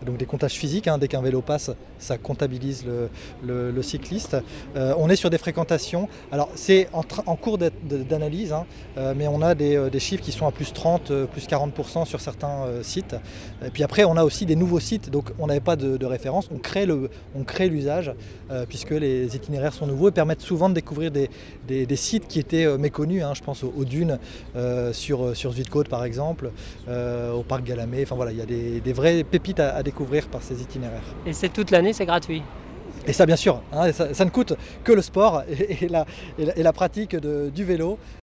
donc des comptages physiques. Dès qu'un vélo passe, ça comptabilise le cycliste. On est sur des fréquentations. Alors c'est en cours d'analyse, mais on a des chiffres qui sont à plus 30, plus 40% sur certains sites. Et puis après, on a aussi des nouveaux sites, donc on n'avait pas de référence. On crée l'usage, puisque les itinéraires sont nouveaux et permettent souvent de découvrir des sites qui étaient méconnus. Je pense aux dunes sur Zuidcote par exemple, au parc Galamé. Enfin voilà, il y a des vraies pépites à découvrir par ces itinéraires. Et c'est toute l'année, c'est gratuit? Et ça bien sûr, ça ne coûte que le sport et la pratique du vélo.